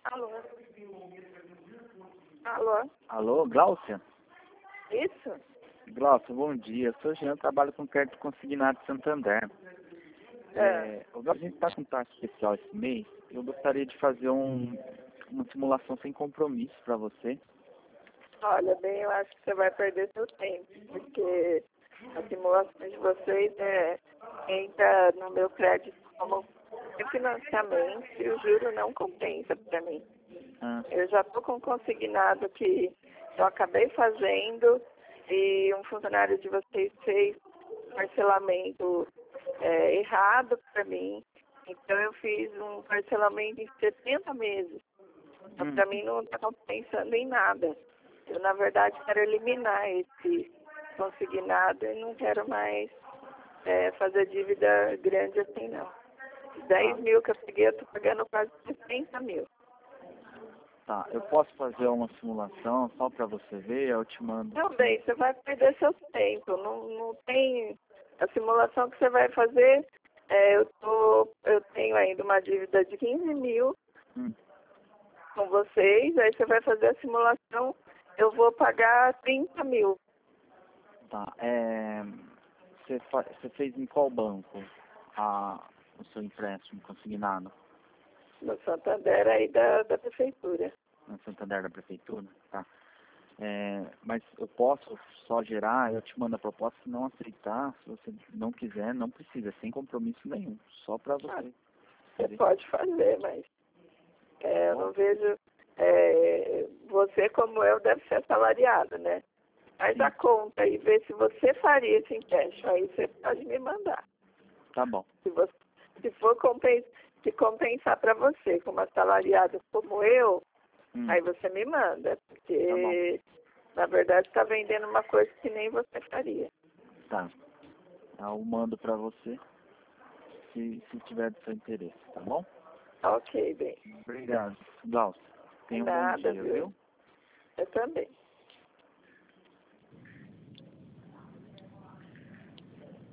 Alô? Alô? Alô, Glaucia? Isso? Glaucia, bom dia. Eu sou Jean, trabalho com crédito consignado de Santander. A gente está com taxa especial esse mês. Eu gostaria de fazer uma simulação sem compromisso para você. Olha, bem, eu acho que você vai perder seu tempo, porque a simulação de vocês entra no meu crédito como financiamento e o juro não compensa para mim. Eu já estou com um consignado que eu acabei fazendo e um funcionário de vocês fez parcelamento errado para mim. Então eu fiz um parcelamento em 70 meses. Então para mim não está compensando em nada. Eu na verdade quero eliminar esse consignado e não quero mais fazer dívida grande assim não. 10 mil que eu peguei, eu estou pagando quase 60 mil. Tá, eu posso fazer uma simulação só para você ver, eu te mando. Também, você vai perder seu tempo. Não tem. A simulação que você vai fazer, eu tenho ainda uma dívida de 15 mil com vocês, aí você vai fazer a simulação, eu vou pagar 30 mil. Tá, você fez em qual banco o seu empréstimo consignado? No Santander aí da prefeitura. No Santander da prefeitura? Tá. Mas eu posso só gerar, eu te mando a proposta, se não aceitar, se você não quiser, não precisa, sem compromisso nenhum, só para você. Você pode fazer, mas eu não vejo. Você, como eu, deve ser assalariado, né? Faz a conta e vê se você faria esse empréstimo. Aí você pode me mandar. Tá bom. Se for compensar para você, como assalariado como eu, aí você me manda. Porque, na verdade, está vendendo uma coisa que nem você faria. Tá. Eu mando para você se tiver do seu interesse, tá bom? Ok, bem. Obrigado. Glaucia, tenha um bom dia, viu? Eu também.